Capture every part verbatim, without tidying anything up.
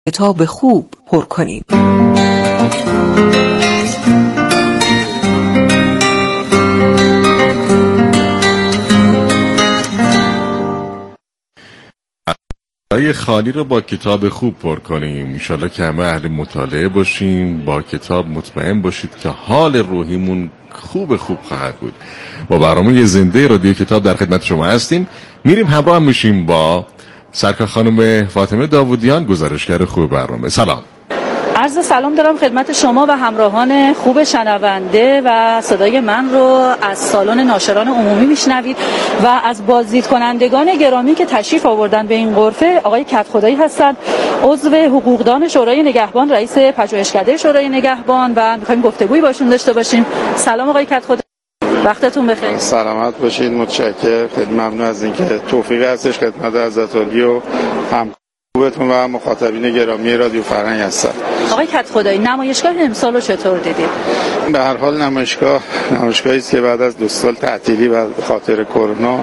کتاب خوب پر کنیم. جای خالی رو با کتاب خوب پر کنیم. انشالله که همه اهل مطالعه باشیم، با کتاب مطمئن باشید که حال روحیمون خوب خوب خواهد بود. با برنامه زنده رادیو کتاب در خدمت شما هستیم. میریم همراه هم میشیم با سرکار خانم فاطمه داودیان، گزارشگر خوب برنامه. سلام. عرض سلام دارم خدمت شما و همراهان خوب شنونده و صدای من رو از سالن ناشران عمومی میشنوید و از بازدید کنندگان گرامی که تشریف آوردن به این غرفه آقای کدخدایی هستند، عضو حقوقدان شورای نگهبان، رئیس پژوهشکده شورای نگهبان و می‌خوایم گفتگویی باشون داشته باشیم. سلام آقای کدخدایی، وقتتون بخیر. سلامت باشید، متشکرم. خیلی ممنون از اینکه توفیق هستش خدمت حضرت عالی و هم خوبتون و مخاطبین گرامی رادیو فرهنگ هستن. آقای کدخدایی، نمایشگاه امسال رو چطور دیدید؟ به هر حال نمایشگاه نمایشگاهی است که بعد از دو سال تعطیلی و به خاطر کرونا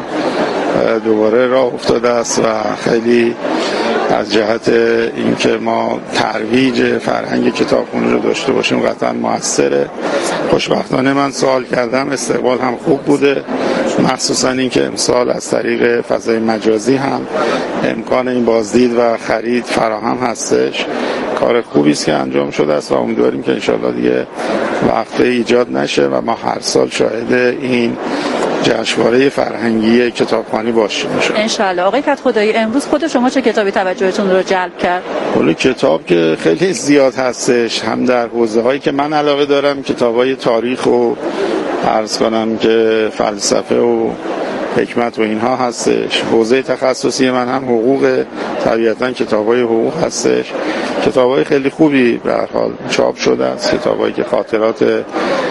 دوباره راه افتاده است و خیلی از جهت اینکه ما ترویج فرهنگ کتابخوانی رو داشته باشیم قطعا موثره. خوشبختانه من سوال کردم، استقبال هم خوب بوده، مخصوصا اینکه امسال از طریق فضای مجازی هم امکان این بازدید و خرید فراهم هستش. کار خوبی است که انجام شده است و امیدواریم که انشالله دیگه وقفه ایجاد نشه و ما هر سال شاهد این جشنواره فرهنگی کتابخوانی باشیم انشالله. آقای کدخدایی، امروز خود شما چه کتابی توجهتون رو جلب کرد؟ کل کتاب که خیلی زیاد هستش، هم در حوزه هایی که من علاقه دارم، کتابای تاریخ و عرض کنم که فلسفه و حکمت و اینها هستش. حوزه تخصصی من هم حقوق، طبیعتاً کتابای حقوق هستش. کتابای خیلی خوبی به هر حال چاپ شده است، کتابایی که خاطرات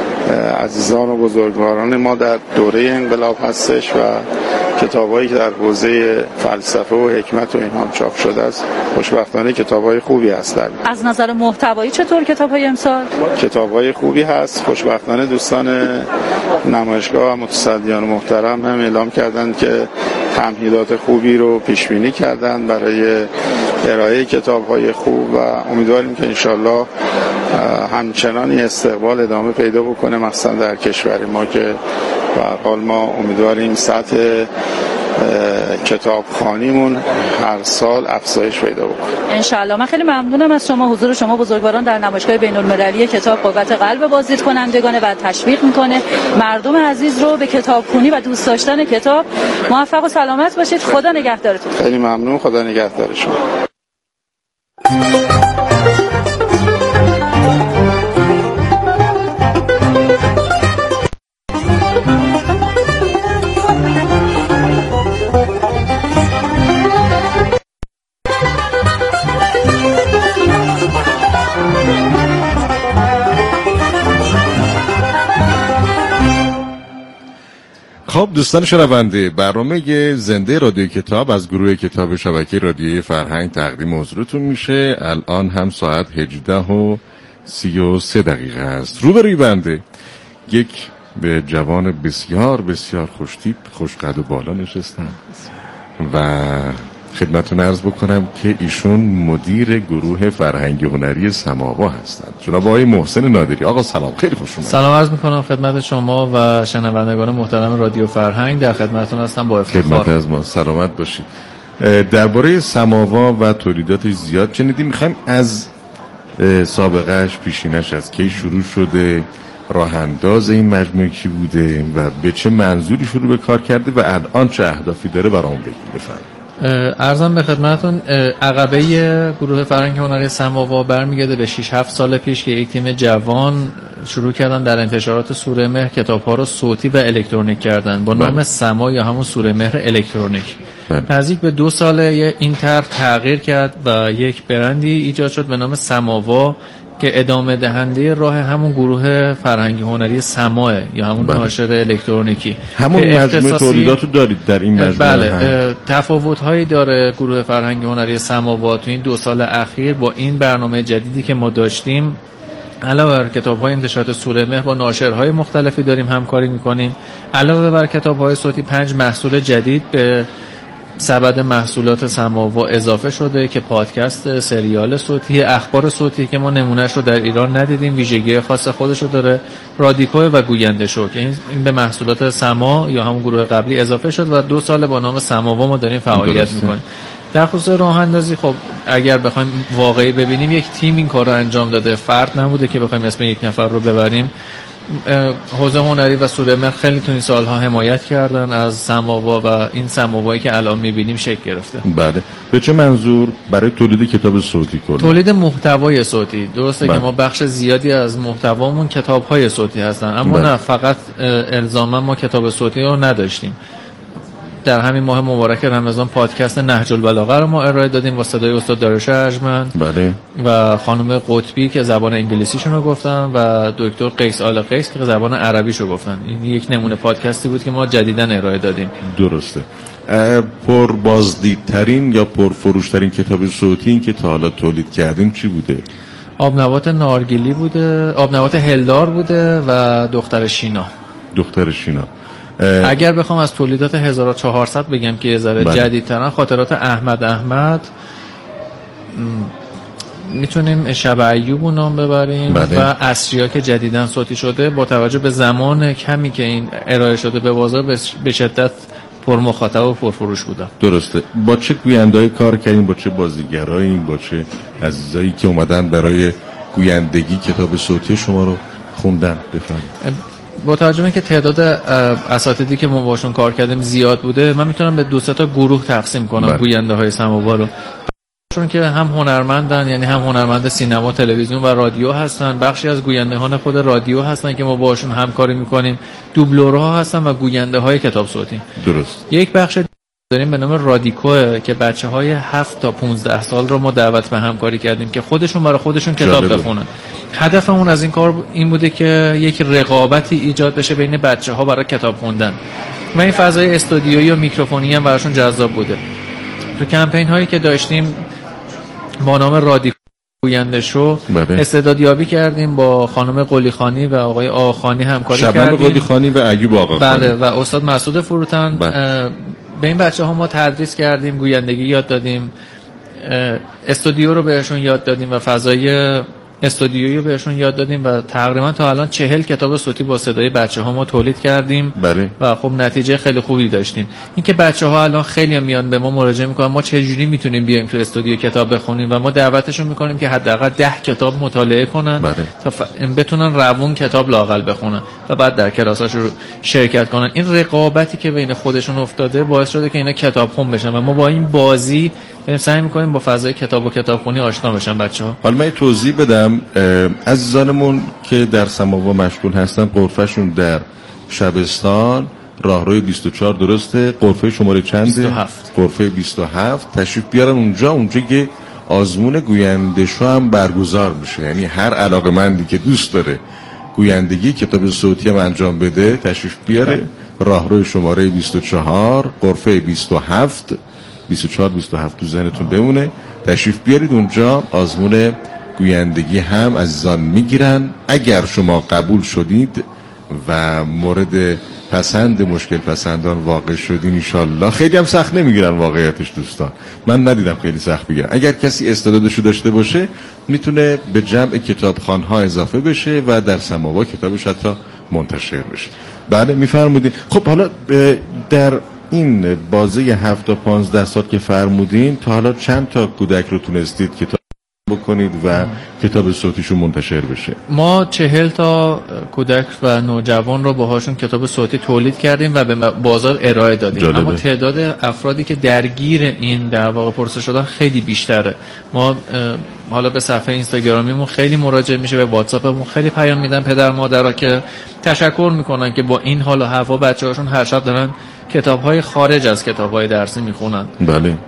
عزیزان و بزرگواران ما در دوره انقلاب هستش و کتابایی که در حوزه فلسفه و حکمت و اینها چاپ شده است. خوشبختانه کتابای خوبی هستند. از نظر محتوایی چطور کتاب‌های امسال؟ کتابای خوبی هست. خوشبختانه دوستان نمایشگاه و متصدیان محترم هم اعلام کردند که تمهیدات خوبی رو پیش بینی کردند برای ارائه کتاب‌های خوب و امیدواریم که انشالله همچنانی استقبال ادامه پیدا بکنه، مثلا در کشور ما که به هر حال ما امیدواریم سطح کتابخوانیمون هر سال افزایش پیدا بکنه انشالله. من خیلی ممنونم از شما. حضور شما بزرگواران در نمایشگاه بین‌المللی کتاب قوت قلب بازدید کنندگانه و تشویق میکنه مردم عزیز رو به کتابخوانی و دوست داشتن کتاب. موفق و سلامت باشید. خدا نگهدارتون. خیلی ممنون. خدا نگهدار شما. خب دوستان شنونده، برنامه زنده رادیو کتاب از گروه کتاب شبکه رادیوی فرهنگ تقدیم حضورتون میشه. الان هم ساعت هجده و سی و سه دقیقه است. روبروی بنده یک به جوان بسیار بسیار خوشتیپ، خوشقد و بالا نشستن و خدمتتون عرض بکنم که ایشون مدیر گروه فرهنگی هنری سماوا هستند. جناب آقای محسن نادری. آقا سلام، خیلی خوش اومدید. سلام عرض میکنم خدمت شما و شنوندگان محترم رادیو فرهنگ. در خدمتتون هستم با افتخار. خدمت از ما، سلامت باشید. درباره سماوا و تولیداتش زیاد شنیدیم. میخوایم از سابقهش، پیشینش، از کی شروع شده، راه انداز این مجموعه کی بوده و به چه منظوری شروع به کار کرده و الان چه اهدافی داره برامون بگید. بفرمایید. عرضم به خدمتتون عقبه گروه فرهنگ هنری سماوا برمیگرده به شش هفت سال پیش که یک تیم جوان شروع کردن در انتشارات سوره مهر کتاب‌ها رو صوتی و الکترونیک کردن با نام سما یا همون سوره مهر الکترونیک. نزدیک به دو ساله این طرح تغییر کرد و یک برندی ایجاد شد به نام سماوا که ادامه دهنده راه همون گروه فرهنگی هنری سماه یا همون بله. ناشر الکترونیکی. همون مجموعه تولیداتو دارید در این مجموعه؟ بله. تفاوت‌هایی داره گروه فرهنگی هنری سماوا تو این دو سال اخیر با این برنامه جدیدی که ما داشتیم. علاوه بر کتاب‌های انتشارات سوره مهر با ناشرهای مختلفی داریم همکاری می‌کنیم. علاوه بر کتاب‌های صوتی پنج محصول جدید به سبد محصولات سماوا اضافه شده که پادکست، سریال صوتی، اخبار صوتی که ما نمونهش رو در ایران ندیدیم، ویژگی خاص خودش رو داره، رادیکو و گوینده شو که این به محصولات سما یا همون گروه قبلی اضافه شد و دو سال با نام سماوا ما داریم فعالیت میکنیم. در خصوص راه اندازی خب اگر بخوایم واقعی ببینیم یک تیم این کار رو انجام داده، فرد نبوده که بخوایم اسم یک نفر رو ببریم. حوزه هنری و سورمر خیلی تو این سالها حمایت کردن از سماوا و این سماوایی که الان میبینیم شکل گرفته. بله. به چه منظور؟ برای تولید کتاب صوتی کردن؟ تولید محتوای صوتی. درسته بله. که ما بخش زیادی از محتوامون کتاب‌های صوتی هستن، اما بله. نه فقط الزاما ما کتاب صوتی رو نداشتیم. در همین ماه مبارک رمضان پادکست نهج البلاغه رو ما ارائه دادیم با صدای استاد داریوش ارجمند بله. و خانم قطبی که زبان انگلیسیشون رو گفتن و دکتر قیس آل قیس که زبان عربیشو گفتن. این یک نمونه پادکستی بود که ما جدیداً ارائه دادیم. درسته. پر بازدیدترین یا پر فروشترین کتاب صوتی این که تا حالا تولید کردیم چی بوده؟ آبنبات نارگیلی بوده، آبنبات هلدار بوده و دختر شینا. دختر شینا. اگر بخوام از تولیدات هزار و چهارصد بگم که یه ذره جدیدترن، خاطرات احمد احمد، میتونیم شب ایوب رو نام ببریم بله. و اصریا که جدیدن صوتی شده با توجه به زمان کمی که این ارائه شده به بازار به شدت پر مخاطب و پر فروش بودن. درسته. با چه گوینده‌ای کار کردیم، با چه بازیگرایی، با چه عزیزایی که اومدن برای گویندگی کتاب صوتی شما رو خوندن؟ بفرمایید. با توجه به اینکه تعداد اساتیدی که ما باشون کار کردیم زیاد بوده، من میتونم به دو سه تا گروه تقسیم کنم گوینده های سماوا رو. چون که هم هنرمندن، یعنی هم هنرمند سینما، تلویزیون و رادیو هستن، بخشی از گویندهان خود رادیو هستن که ما باشون همکاری میکنیم، دوبلورها هستن و گوینده های کتاب صوتی. درست. یک بخش داریم به نام رادیکو که بچه های هفت تا پانزده سال رو ما دعوت به همکاری کردیم که خودشون برای خودشون کتاب بخونن. هدفمون از این کار این بوده که یک رقابتی ایجاد بشه بین بچه ها برای کتاب خوندن و این فضای استودیویی و میکروفونی هم براشون جذاب بوده. تو کمپین هایی که داشتیم با نام رادیو گوینده شو استعدادیابی کردیم، با خانم قلیخانی و آقای آقاخانی همکاری شبنم کردیم. شبنم قلیخانی و ایوب آقاخانی. بله و استاد مسعود فروتن. به این بچه ها ما تدریس کردیم، گویندگی یاد دادیم، استودیو رو بهشون یاد دادیم و فضای استودیویی رو بهشون یاد دادیم و تقریبا تا الان چهل کتاب صوتی با صدای بچه ها ما تولید کردیم. بله. و خب نتیجه خیلی خوبی داشتیم. این که بچه ها الان خیلی میان به ما مراجعه میکنن ما چجوری میتونیم بیایم تو استودیو کتاب بخونیم و ما دعوتشون میکنیم که حداقل ده کتاب مطالعه کنن. بله. تا ف... بتونن روون کتاب لااقل بخونن و بعد در کلاساشون شرکت کنن. این رقابتی که بین خودشون افتاده باعث شده که اینا کتاب خون بشن و ما با این بازی سعی میکنیم با فضای کتاب و کتابخونی آشنا بشن بچه‌ها. حالا من توضیح بدم، عزیزانمون که در سماوا مشغول هستن غرفه‌شون در شبستان راهروی بیست و چهار درسته؟ غرفه شماره چنده؟ بیست و هفت. غرفه بیست و هفت. تشریف بیارن اونجا، اونجا که آزمون گوینده شو هم برگزار میشه، یعنی هر علاقه‌مندی که دوست داره گویندگی کتاب صوتی هم انجام بده تشریف بیاره. راهروی شماره بیست و چهار غرفه بیست و هفت بیست و چهار بیست و هفت تو ذهنتون بمونه. تشریف بیارید اونجا، آزمون گویندگی هم عزیزان میگیرن. اگر شما قبول شدید و مورد پسند مشکل پسندان واقع شدین انشالله خیلی هم سخت نمیگیرن واقعیتش دوستان، من ندیدم خیلی سخت بگیرن. اگر کسی استعدادشو داشته باشه میتونه به جمع کتابخوان‌ها اضافه بشه و در سماوا کتابش حتی منتشر بشه. بله میفرمودین. خب حالا در این بازه هفت تا پانزده سال که فرمودین تا حالا چند تا کودک رو تونستید کتاب بکنید و کتاب صوتیشو منتشر بشه؟ ما چهل تا کودک و نوجوان رو باهاشون کتاب صوتی تولید کردیم و به بازار ارائه دادیم. جالبه. اما تعداد افرادی که درگیر این در واقع پروسه شدن خیلی بیشتره. ما حالا به صفحه اینستاگرامیمون خیلی مراجعه میشه، به واتساپمون خیلی پیام میدن پدر مادرها که تشکر میکنن که با این حال و هوا بچه‌هاشون هر شب دارن کتاب‌های خارج از کتاب‌های درسی میخونن. بله.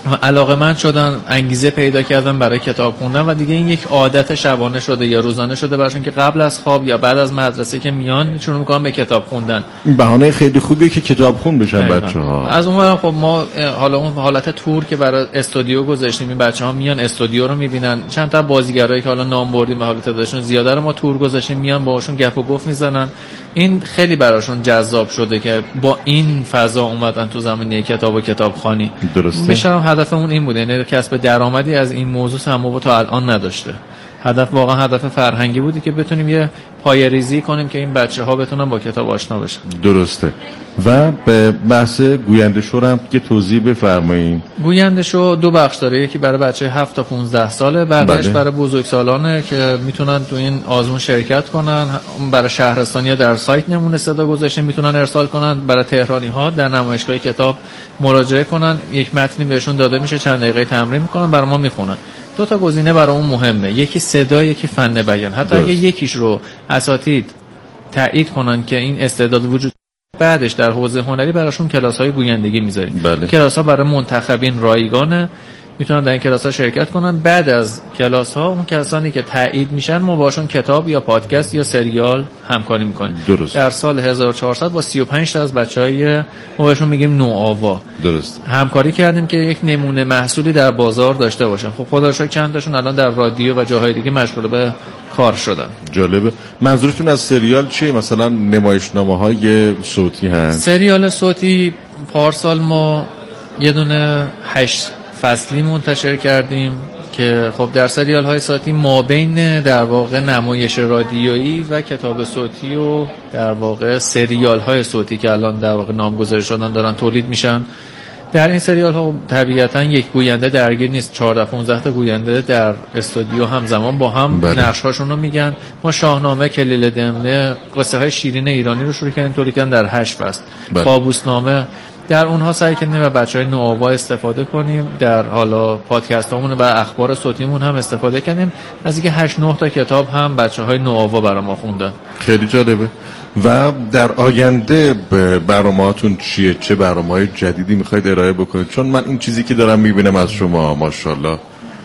علاقه‌مند شدن، انگیزه پیدا کردن برای کتاب خوندن و دیگه این یک عادت شبانه شده یا روزانه شده براشون که قبل از خواب یا بعد از مدرسه که میان شروع میکنن به کتاب خوندن. این بهانه خیلی خوبیه که کتاب خون بشن بچه‌ها. از اون ور خب ما حالا اون حالت تور که برای استودیو گذاشتیم، این بچه‌ها میان استودیو رو میبینن، چند تا بازیگرایی که حالا نام بردیم به حالت تعدادشون زیاده رو ما تور گذاشتیم، میان باهاشون گپ و گفت میزنن. این خیلی براشون جذاب شده که با این فضا اومدن تو زمینه کتاب و کتابخوانی. درسته. بیشتر هدفمون این بوده، یعنی کسب درآمدی از این موضوع سماوا تا الان نداشته. هدف واقعا هدف فرهنگی بودی که بتونیم یه پایه‌ریزی کنیم که این بچه‌ها بتونن با کتاب آشنا بشن. درسته. و به بحث گوینده شو هم که توضیح بفرمایید. گوینده شو دو بخش داره، یکی برای بچه هفت تا پانزده ساله، بعدش برای بزرگسالانه که میتونن تو این آزمون شرکت کنن. برای شهرستانی‌ها در سایت نمونه صدا گذاشتیم میتونن ارسال کنن، برای تهرانی‌ها در نمایشگاه کتاب مراجعه کنن، یک متنی بهشون داده میشه، چند دقیقه تمرین میکنن، برای ما میخونن. دو تا گزینه برای اون مهمه، یکی صدا، یکی فن بیان. حتی اگه یکیش رو اساتید تایید کنن که این استعداد وجود، بعدش در حوزه هنری براشون کلاس‌های گویندگی میذاریم. بله. کلاس‌ها برای منتخبین رایگانه، میتونن در این کلاس‌ها شرکت کنن. بعد از کلاس‌ها اون کسانی که تایید میشن ما باشون کتاب یا پادکست یا سریال همکاری میکنیم. درست. در سال هزار و چهارصد با سی و پنج تا از بچهای ما بهشون میگیم نوآوا درست همکاری کردیم که یک نمونه محصولی در بازار داشته باشن. خب خدا رو شکر چند تاشون الان در رادیو و جاهای دیگه مشغول به کار شدن. جالبه. منظورتون از سریال چیه؟ مثلا نمایشنامه‌های صوتی هست؟ سریال صوتی پارسال ما یه دونه هشت فصلی منتشر کردیم که خب در سریال های صوتی ما بین در واقع نمایش رادیویی و کتاب صوتی و در واقع سریال های صوتی که الان در واقع نامگذاری شدن دارن تولید میشن. در این سریال ها طبیعتا یک گوینده درگیر نیست، چهارده پانزده تا گوینده در استودیو همزمان با هم نقش هاشون رو میگن. ما شاهنامه، کلیله دمنه، قصه های شیرین ایرانی رو شروع کردیم تولید کردن در هشت فصل. کابوسنامه در اونها سعی کردیم و بچهای نوآوا استفاده کنیم. در حالا پادکستامون و اخبار صوتیمون هم استفاده کردیم. از اینکه هشت نه تا کتاب هم بچهای نوآوا برای ما خوندن. خیلی جالبه. و در آینده برنامه‌هاتون چیه؟ چه برنامه‌های جدیدی می‌خواید ارائه بکنید؟ چون من این چیزی که دارم می‌بینم از شما ماشاءالله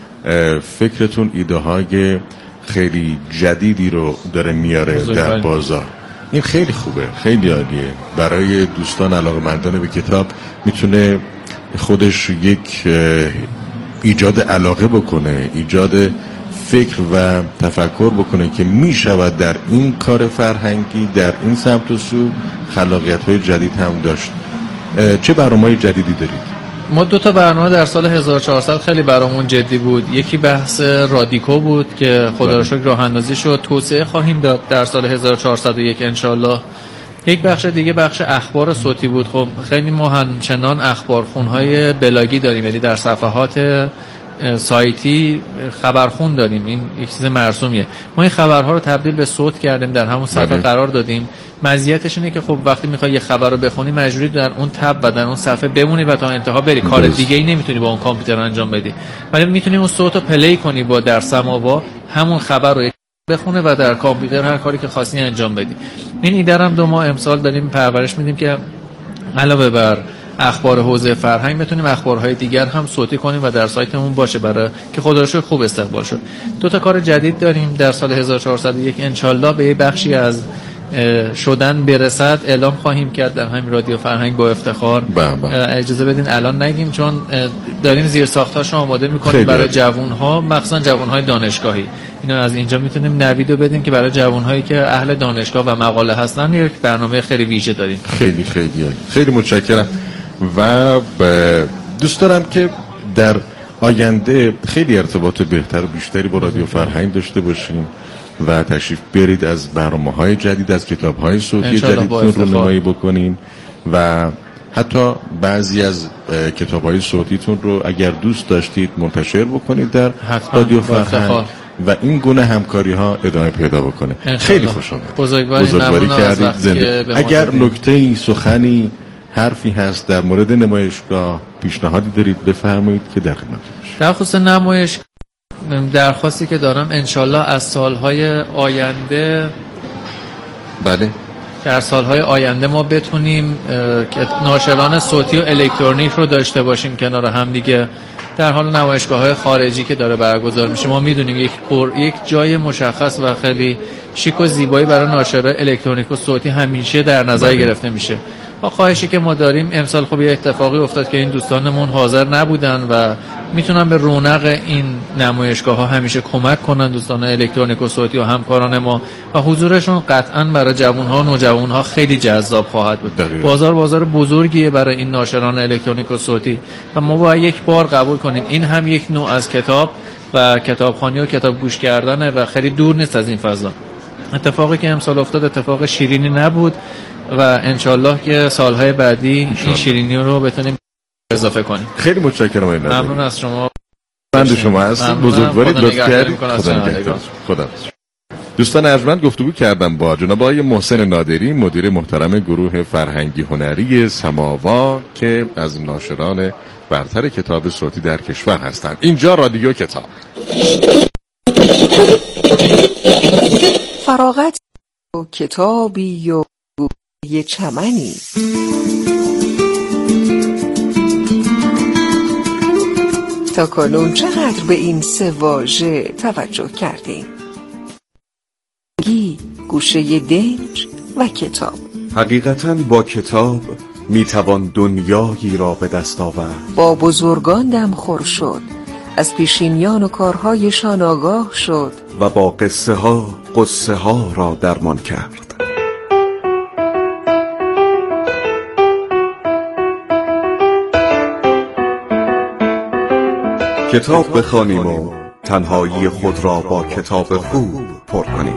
فکرتون ایده‌های خیلی جدیدی رو داره میاره در بازار. این خیلی خوبه، خیلی عالیه. برای دوستان علاقه‌مندان به کتاب میتونه خودش یک ایجاد علاقه بکنه، ایجاد فکر و تفکر بکنه که میشود در این کار فرهنگی، در این سمت و سو خلاقیت‌های جدید هم داشت. چه برنامه‌های جدیدی دارید؟ ما دو تا برنامه در سال هزار و چهارصد خیلی برامون جدی بود. یکی بحث رادیکو بود که خدا رو شکر راه اندازی شد، توسعه خواهیم داد در سال هزار و چهارصد و یک انشالله. یک بخش دیگه بخش اخبار صوتی بود. خب خیلی ما همچنان اخبارخونهای بلاگی داریم، یعنی در صفحات سایتی خبرخون داریم. این یک چیز مرسومیه. ما این خبرها رو تبدیل به صوت کردیم، در همون صفحه بله. قرار دادیم. مزیتش اینه که خب وقتی میخوای یه خبر رو بخونی مجبوری در اون تب و در اون صفحه بمونی و تا انتها بری. کار دیگه ای نمیتونی با اون کامپیوتر انجام بدی، ولی میتونی اون صوت رو پلی کنی با در سماوا، همون خبر رو بخونه و در کامپیوتر هر کاری که خواستی انجام بدی. این ایده رو دو ماه امسال داریم پرورش میدیم که علاوه بر اخبار حوزه فرهنگ بتونیم اخبارهای دیگر هم صوتی کنیم و در سایتمون باشه، برای که خدا رو شکر خوب استقبال شد. دو تا کار جدید داریم در سال هزار و چهارصد و یک انشالله به یه بخشی از شدن برسد اعلام خواهیم کرد در همین رادیو فرهنگ با افتخار. اجازه بدین الان نگیم چون داریم زیر ساختاشو آماده میکنیم برای جوانها، مخصوصا جوانهای دانشگاهی. اینو از اینجا میتونیم نویدو بدیم که برای جوانهایی که اهل دانشگاه و مقاله هستن یک برنامه خیلی ویژه داریم. خیلی خیلی خیلی متشکرم. و دوست دارم که در آینده خیلی ارتباط بهتر و بیشتری با رادیو فرهنگ داشته باشیم و تشریف برید از برنامه‌های جدید، از کتاب‌های صوتی جدیدتون رو نمایی بکنین و حتی بعضی از کتاب‌های صوتیتون رو اگر دوست داشتید منتشر بکنید در رادیو فرهنگ و این گونه همکاری‌ها ادامه پیدا بکنه. خیلی خوشحالم. بزرگواری, بزرگواری کردید. زنده. اگر نکته‌ای، سخنی، حرفی هست در مورد نمایشگاه، پیشنهادی دارید بفرمایید که در خدمتتون باشیم. در خصوص نمایشگاه درخواستی که دارم انشالله از سالهای آینده بله در سالهای آینده ما بتونیم که ناشران صوتی و الکترونیک رو داشته باشیم کنار هم دیگه. در حال نمایشگاه‌های خارجی که داره برگزار میشه. ما میدونیم یک پر... یک جای مشخص و خیلی شیک و زیبایی برای ناشرای الکترونیک و صوتی همیشه در نظر گرفته میشه. با خواهشی که ما داریم، امسال خب یه اتفاقی افتاد که این دوستانمون حاضر نبودن و میتونن به رونق این نمایشگاه‌ها همیشه کمک کنن، دوستان الکترونیک و صوتی و همکاران ما، و حضورشون قطعاً برای جوان‌ها و نوجوان‌ها خیلی جذاب خواهد بود. دقیقا. بازار بازار بزرگیه برای این ناشران الکترونیک و صوتی و ما باید یک بار قبول کنیم این هم یک نوع از کتاب و کتابخوانی و کتاب گوش کردنه و خیلی دور نیست از این فضا. اتفاقی که امسال افتاد اتفاق شیرینی نبود و انشالله که سالهای بعدی این شیرینی رو بتونیم اضافه کنیم. خیلی متشکرم. ممنون از شما. بنده شما هستید، بزرگواری لطف کردید. خدا نگهدار. خدا. دوستان ارجمند گفتگو کردم با جناب آقای محسن نادری، مدیر محترم گروه فرهنگی هنری سماوا که از ناشران برتر کتاب صوتی در کشور هستند. اینجا رادیو کتاب. فراغت و کتابی و یه چمنی. تا کنون چقدر به این سه واژه توجه کردیم؟ گی، گوشه دنج و کتاب. حقیقتاً با کتاب میتوان دنیایی را به دست آورد. با بزرگان دم خور شد، از پیشینیان و کارهایشان آگاه شد و با قصه ها قصه ها را درمان کرد. کتاب بخوانیم و تنهایی خود را با کتاب خوب پر کنیم.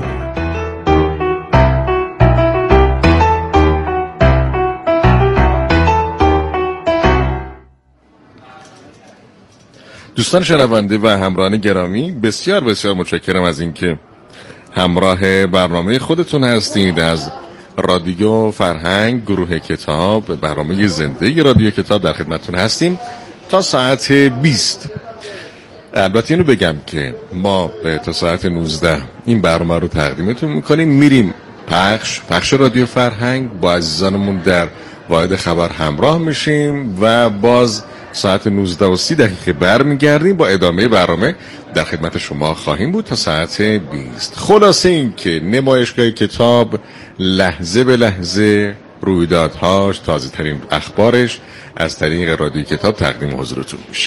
دوستان شنونده و همراهان گرامی، بسیار بسیار متشکرم از اینکه همراه برنامه خودتون هستید. از رادیو فرهنگ گروه کتاب، برنامه زنده رادیو کتاب در خدمتتون هستیم تا ساعت بیست. البته اینو بگم که ما تا ساعت نوزده این برنامه رو تقدیمتون میکنیم، میریم پخش پخش رادیو فرهنگ، با عزیزانمون در واحد خبر همراه میشیم و باز ساعت نوزده و سی دقیقه برمیگردیم با ادامه برنامه در خدمت شما خواهیم بود تا ساعت بیست. خلاصه این که نمایشگاه کتاب لحظه به لحظه رویدادهاش، تازه ترین اخبارش از طریق رادیو کتاب تقدیم حضورتون میشه.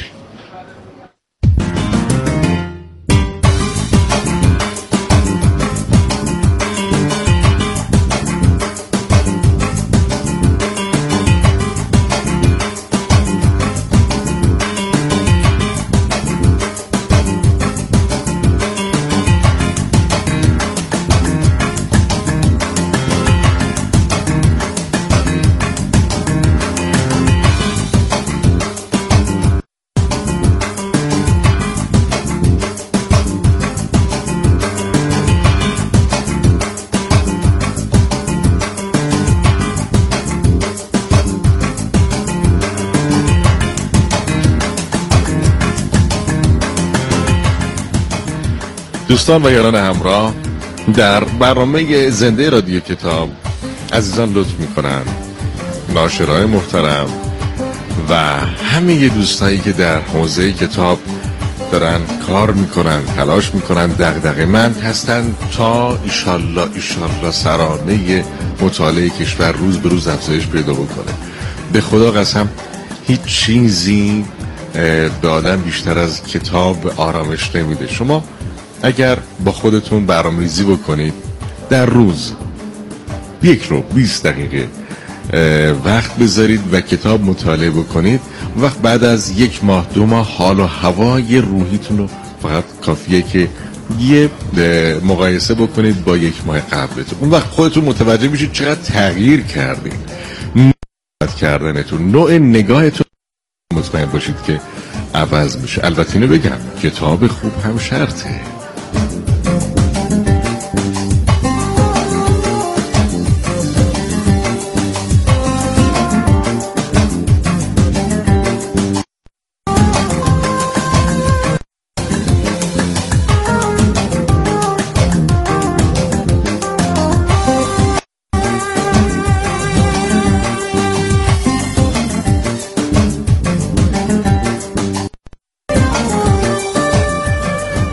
دوستان و یاران همراه، در برنامه زنده رادیو کتاب عزیزان لطف میکنن، ناشرای محترم و همه دوستایی که در حوزه کتاب دارن کار میکنن، تلاش میکنن، دغدغه‌مند هستن تا ایشالله ایشالله سرانه مطالعه کشور روز به روز افزایش پیدا بکنه. به خدا قسم هیچ چیزی به آدم بیشتر از کتاب آرامش نمیده. شما اگر با خودتون برنامه‌ریزی بکنید، در روز یک رو بیست دقیقه وقت بذارید و کتاب مطالعه بکنید، وقت بعد از یک ماه دو ماه حال و هوای روحیتون رو فقط کافیه که یه مقایسه بکنید با یک ماه قبلتون. اون وقت خودتون متوجه میشید چقدر تغییر کردید. نوع کردنتون، نوع نگاهتون، مطمئن باشید که عوض میشه. البته اینو بگم کتاب خوب هم شرطه.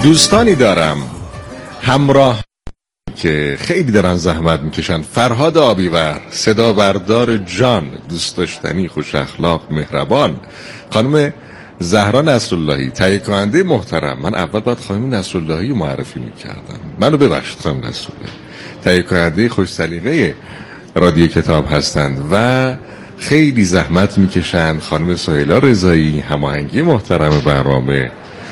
دوستانی دارم همراه که خیلی دارن زحمت میکشن. فرهاد آبیور، صدا بردار جان، دوست داشتنی، خوش اخلاق، مهربان. خانم زهرا نصراللهی، تهیه کننده محترم. من اول باید خانم نصراللهی رو معرفی میکردم، منو ببخشید خانم نصراللهی. تهیه کننده خوش سلیقه رادیو کتاب هستند و خیلی زحمت میکشن. خانم سهیلا رضایی، هماهنگی محترم برنامه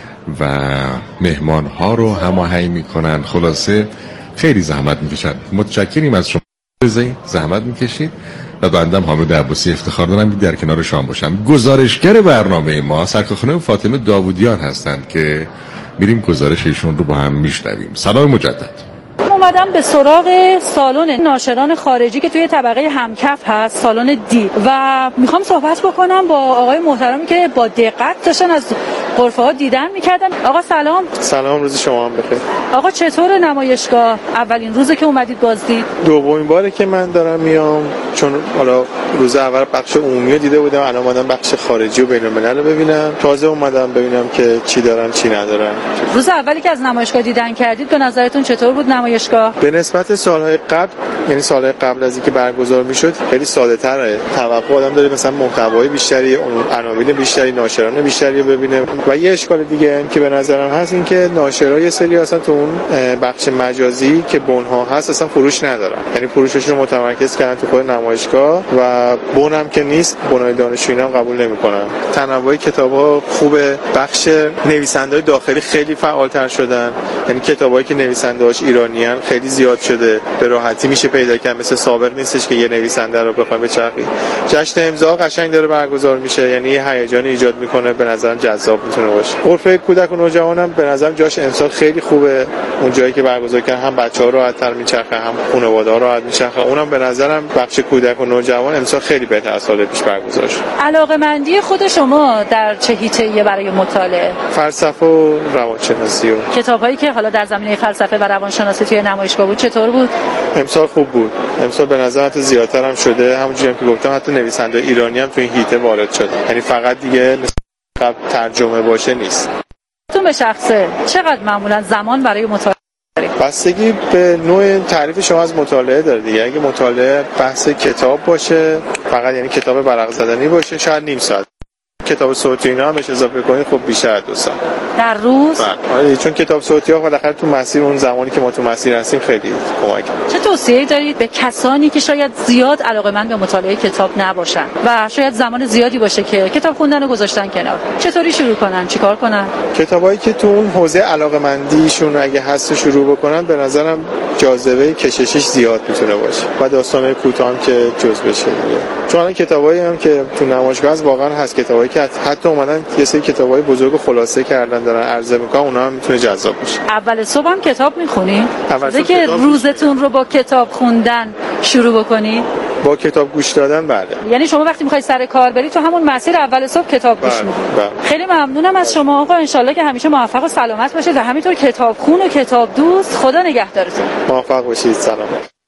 و مهمان ها رو هماهنگ میکنن. خلاصه خیلی زحمت میکشن. متشکریم از شما رضایی، زحمت میکشید و بندم حامد عباسی افتخار دارم در کنار شما باشم. گزارشگر برنامه ما سرکار خانم فاطمه داوودیان هستند که میریم گزارش ایشون رو با هم میشنویم. سلام مجدد. اومدم به سراغ سالن ناشران خارجی که توی طبقه همکف هست، سالن دی، و میخوام صحبت بکنم با آقای محترمی که با دقت داشتن از غرفه ها دیدن میکردن. آقا سلام. سلام، روز شما هم بخیر. آقا چطور نمایشگاه؟ اولین روزه که اومدید بازدید؟ دومین باره که من دارم میام، چون حالا روز اول بخش عمومی رو دیده بودم، الان اومدم بخش خارجی و بین الملل رو ببینم. تازه اومدم ببینم که چی دارن چی ندارن. روز اولی که از نمایشگاه دیدن کردید به نظرتون چطور بود نمایشگاه؟ به نسبت سالهای قبل، یعنی سالهای قبل از اینکه برگزار میشد، خیلی ساده تره. توقع آدم داره مثلا محتوای بیشتری، عناوین بیشتری، ناشران بیشتری رو ببینه. و یه اشکال دیگه هم که به نظرم هست این که ناشرای سری اصلا تو اون بخش مجازی که بنها هست اصلا فروش ندارن، یعنی فروششون رو متمرکز کردن تو خود نمایشگاه و بن هم که نیست، بنای دانشجویی هم قبول نمیکنن. تنوع کتاب‌ها خوبه. بخش نویسنده‌های داخلی خیلی فعال‌تر شدن، یعنی کتابایی که نویسنده‌هاش ایرانیان خیلی زیاد شده، به راحتی میشه پیدا کرد. مثل سابق نیستش که یه نویسنده رو بخوایم بچرخی. جشن امضا قشنگ داره برگزار میشه، یعنی یه هیجانی ایجاد میکنه، به نظرم جذاب میتونه باشه. غرفه کودک و نوجوانم به نظرم جاش امسال خیلی خوبه. اون جایی که برگزار کردن هم بچه‌ها راحت‌تر میچرخه، هم خانواده‌ها راحت میچرخه. اونم به نظرم بخش کودک و نوجوان امسال خیلی بهتر از سال پیش برگزار شد. علاقه‌مندی خود شما در چه حیطه‌ای برای مطالعه؟ فلسفه و روانشناسی و کتابایی که حالا در زمینه فلسفه و روانشناسی توی نمایشگاه بود چطور بود؟ امسال خوب بود. امسال به نظر حتی زیادتر هم شده. همونجوری که گفتم حتی نویسنده ایرانی هم تو این هیته وارد شده. یعنی فقط دیگه مثل ترجمه باشه نیست. تو به شخصه چقدر معمولا زمان برای مطالعه دارید؟ بستگی به نوع تعریف شما از مطالعه داره دیگه. اگه مطالعه بحث کتاب باشه، فقط یعنی کتاب ورق زدنی باشه، شاید نیم ساعت. کتاب صوتی اینا هم بهش اضافه کنید خب بیشتر از دو ساعت در روز. آره، چون کتاب صوتی ها بالاخره تو مسیر، اون زمانی که ما تو مسیر هستیم خیلی کمک. چه توصیه‌ای دارید به کسانی که شاید زیاد علاقه‌مند به مطالعه کتاب نباشن و شاید زمان زیادی باشه که کتاب خوندن رو گذاشتن کنار؟ چطوری شروع کنن؟ چیکار کنن؟ کتابایی که تو اون حوزه علاقه‌مندیشون اگه هست شروع بکنن، به نظرم جاذبه کششش زیاد میتونه باشه. و داستان‌های کوتاه هم که جزء بشه دیگه. چون کتابایی هم که تو نمایشگاه واقعا هست، کتابایی که حتی اومدن یه سری کتابای بزرگ خلاصه کردن دارن عرضه میکنن، اونها هم میتونه جذاب باشه. اول صبح هم کتاب میخونی؟ اول که روزتون رو با کتاب خوندن شروع بکنی؟ با کتاب گوش دادن، بله. یعنی شما وقتی میخوای سر کار بری تو همون مسیر اول صبح کتاب گوش میدی. خیلی ممنونم از شما آقا، انشالله که همیشه موفق و سلامت باشید و همینطور کتاب خون و کتاب دوست. خدا نگهدارتون. موفق باشید. سلام.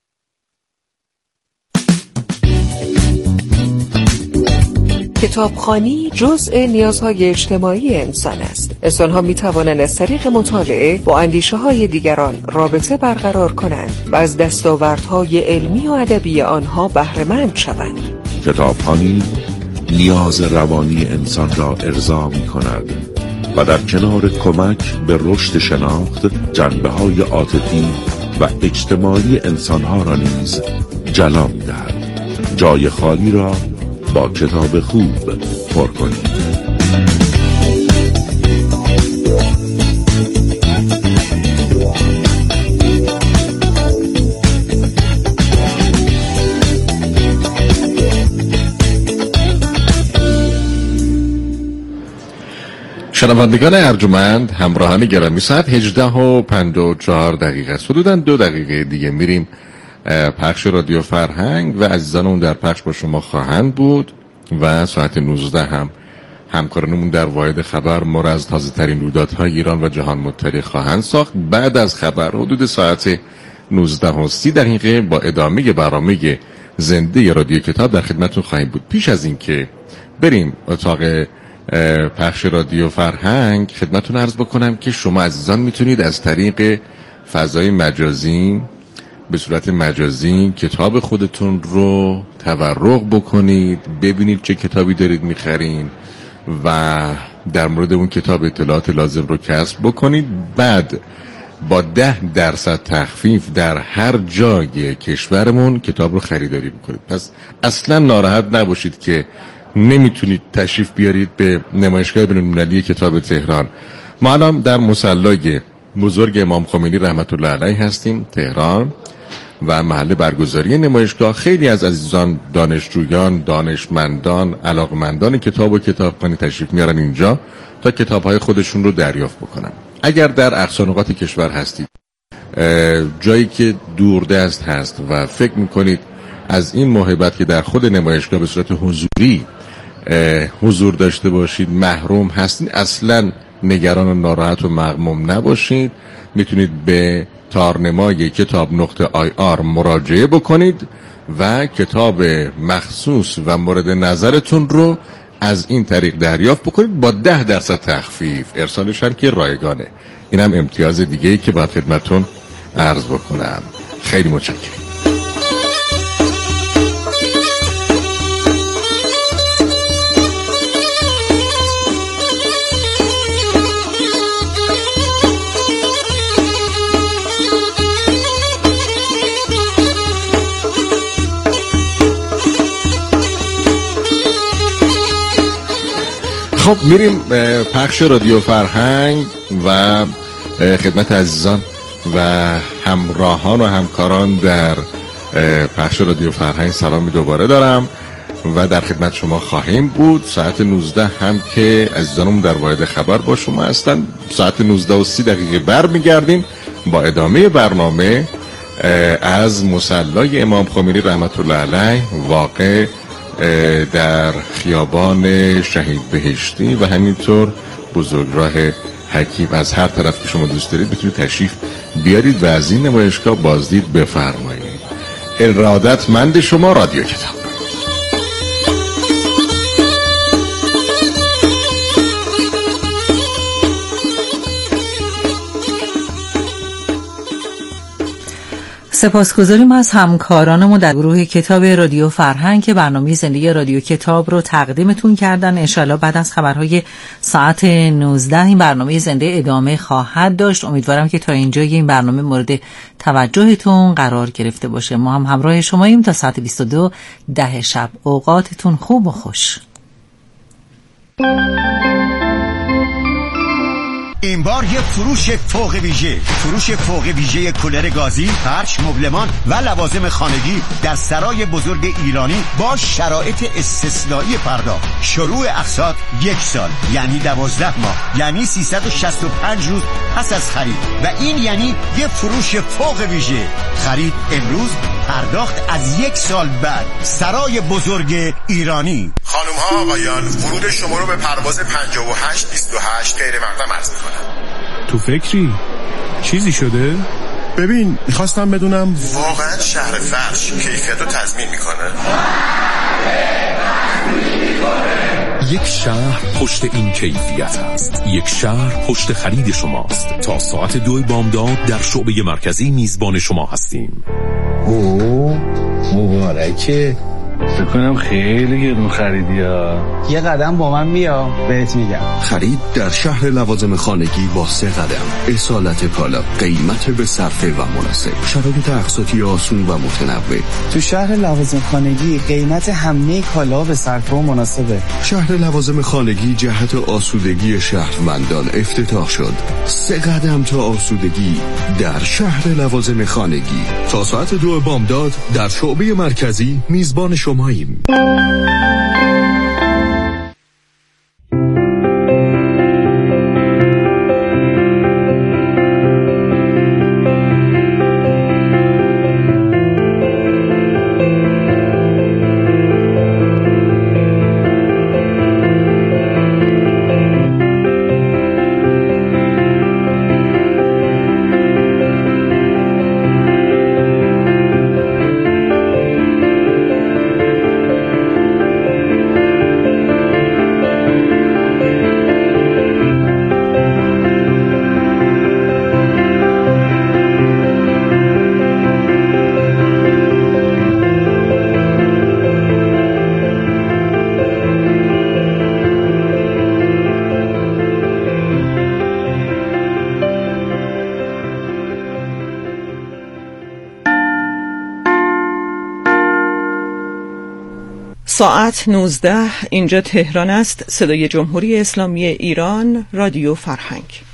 کتابخوانی جزء نیازهای اجتماعی انسان است. انسان‌ها می‌توانند از طریق مطالعه با اندیشه‌های دیگران رابطه برقرار کنند و از دستاوردهای علمی و ادبی آنها بهره‌مند شوند. کتابخوانی نیاز روانی انسان را ارضا می‌کند و در کنار کمک به رشد شناخت، جنبه‌های عاطفی و اجتماعی انسان‌ها را نیز جلا می‌دهد. جای خالی را با کتاب خوب پر کنید. شنوندگان ارجمند، همراهان گرامی، ساعت هجده و پنجاه و چهار دقیقه است. حدوداً دو دقیقه دیگه میریم پخش رادیو فرهنگ و عزیزانمون در پخش با شما خواهند بود و ساعت نوزده هم همکارانمون در واحد خبر ما را از تازه ترین رویدادهای ایران و جهان مطلع خواهند ساخت. بعد از خبر حدود ساعت نوزده و سی دقیقه با ادامه برنامه زنده رادیو کتاب در خدمتتون خواهیم بود. پیش از این که بریم اتاق پخش رادیو فرهنگ خدمتتون عرض بکنم که شما عزیزان میتونید از طریق فضای مجازی به صورت مجازی کتاب خودتون رو تورق بکنید، ببینید چه کتابی دارید میخرین و در مورد اون کتاب اطلاعات لازم رو کسب بکنید. بعد با ده درصد تخفیف در هر جای کشورمون کتاب رو خریداری بکنید. پس اصلا ناراحت نباشید که نمیتونید تشریف بیارید به نمایشگاه بین‌المللی کتاب تهران. ما الان در مصلی بزرگ امام خمینی رحمت الله علیه هستیم تهران و محل برگزاری نمایشگاه. خیلی از عزیزان دانشجویان، دانشمندان، علاقمندان کتاب و کتابخوانی تشریف میارن اینجا تا کتاب‌های خودشون رو دریافت بکنن. اگر در اقصا نقاط کشور هستید، جایی که دوردست هست و فکر میکنید از این موهبت که در خود نمایشگاه به صورت حضوری حضور داشته باشید محروم هستید، اصلا نگران و ناراحت و مغموم نباشید. میتونید به تارنمای کتاب نقطه آی آر مراجعه بکنید و کتاب مخصوص و مورد نظرتون رو از این طریق دریافت بکنید با ده درصد تخفیف. ارسالش هم که رایگانه. این هم امتیاز دیگه ای که باید خدمتون عرض بکنم. خیلی متشکرم. خب میریم پخش رادیو فرهنگ و خدمت عزیزان و همراهان و همکاران در پخش رادیو فرهنگ سلامی دوباره دارم و در خدمت شما خواهیم بود. ساعت نوزده هم که عزیزانم در واحد خبر با شما هستن. ساعت نوزده و سی دقیقه بر میگردیم با ادامه برنامه از مصلی امام خمینی رحمت الله علیه واقع در خیابان شهید بهشتی و همینطور بزرگراه حکیم. از هر طرف که شما دوست دارید بتونید تشریف بیارید و از این نمایشگاه بازدید بفرمایید. ارادتمند شما رادیو کتاب. سپاسگزاریم از همکارانمون در گروه کتاب رادیو فرهنگ که برنامه زندگی رادیو کتاب رو تقدیمتون کردن. انشالله بعد از خبرهای ساعت نوزده این برنامه زنده ادامه خواهد داشت. امیدوارم که تا اینجای این برنامه مورد توجهتون قرار گرفته باشه. ما هم همراه شماییم تا ساعت بیست و دو ده شب. اوقاتتون خوب و خوش. این بار یه فروش فوق ویژه فروش فوق ویژه کولر گازی، فرش، مبلمان و لوازم خانگی در سرای بزرگ ایرانی با شرایط استثنایی پرداخت. شروع اقساط یک سال یعنی دوازده ماه یعنی سیصد و شصت و پنج روز پس از خرید و این یعنی یه فروش فوق ویژه. خرید امروز، پرداخت از یک سال بعد. سرای بزرگ ایرانی. خانم ها آقایان، ورود شما رو به پرواز پنجاه و هشت بیست و هشت غیر مقدم عرض می‌کنم. تو فکری؟ چیزی شده؟ ببین میخواستم بدونم واقعا شهر فرش کیفیت رو تضمین میکنه؟ یک شهر پشت این کیفیت است. یک شهر پشت خرید شماست. تا ساعت دو بامداد در شعبه مرکزی میزبان شما هستیم. اوه مبارکه. فکر کنم خیلی گرون خریدی ها. یه قدم با من بیا بهت میگم. خرید در شهر لوازم خانگی با سه قدم. اصالت کالا، قیمت به صرفه و مناسب، شرایط اقساطی آسون و متنوع. تو شهر لوازم خانگی قیمت همه کالا به صرفه و مناسبه. شهر لوازم خانگی جهت آسودگی شهروندان افتتاح شد. سه قدم تا آسودگی در شهر لوازم خانگی. تا ساعت دو بامداد در شعبه مرکزی میزبان شماییم. ساعت نوزده، اینجا تهران است. صدای جمهوری اسلامی ایران، رادیو فرهنگ.